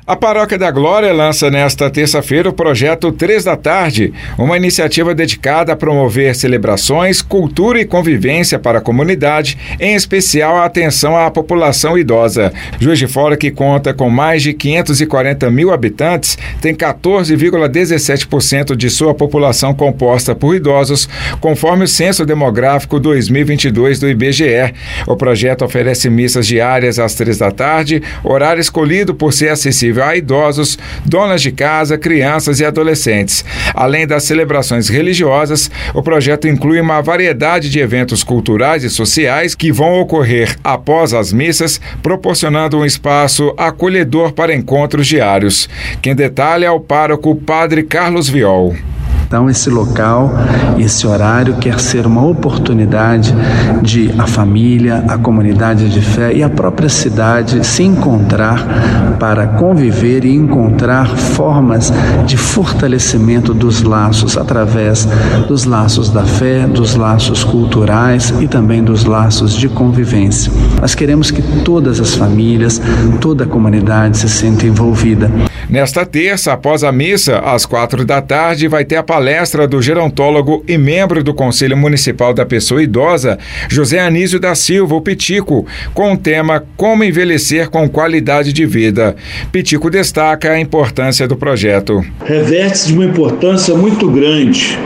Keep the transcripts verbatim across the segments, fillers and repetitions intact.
A Paróquia da Glória lança nesta terça-feira o projeto Três da Tarde, uma iniciativa dedicada a promover celebrações, cultura e convivência para a comunidade, em especial a atenção à população idosa. Juiz de Fora, que conta com mais de quinhentos e quarenta mil habitantes, tem quatorze vírgula dezessete por cento de sua população composta por idosos, conforme o Censo Demográfico dois mil e vinte e dois do I B G E. O projeto oferece missas diárias às três da tarde, horário escolhido por ser acessível a idosos, donas de casa, crianças e adolescentes. Além das celebrações religiosas, o projeto inclui uma variedade de eventos culturais e sociais que vão ocorrer após as missas, proporcionando um espaço acolhedor para encontros diários. Quem detalha é o pároco Padre Carlos Viol. Então, esse local, esse horário quer ser uma oportunidade de a família, a comunidade de fé e a própria cidade se encontrar para conviver e encontrar formas de fortalecimento dos laços através dos laços da fé, dos laços culturais e também dos laços de convivência. Nós queremos que todas as famílias, toda a comunidade se sinta envolvida. Nesta terça, após a missa, às quatro da tarde, vai ter a palestra do gerontólogo e membro do Conselho Municipal da Pessoa Idosa, José Anísio da Silva, o Pitico, com o tema Como Envelhecer com Qualidade de Vida. Pitico destaca a importância do projeto. Reveste de uma importância muito grande,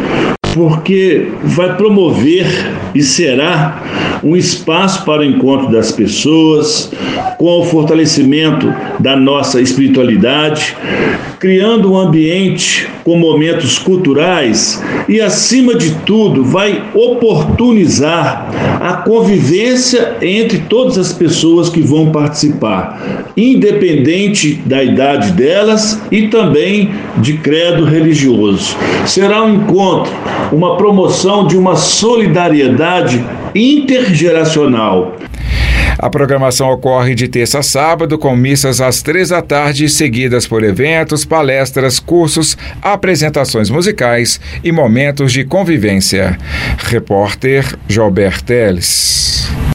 porque vai promover e será um espaço para o encontro das pessoas, com o fortalecimento da nossa espiritualidade, criando um ambiente com momentos culturais e, acima de tudo, vai oportunizar a convivência entre todas as pessoas que vão participar, independente da idade delas e também de credo religioso. Será um encontro, uma promoção de uma solidariedade intergeracional. A programação ocorre de terça a sábado, com missas às três da tarde, seguidas por eventos, palestras, cursos, apresentações musicais e momentos de convivência. Repórter Jober Teles.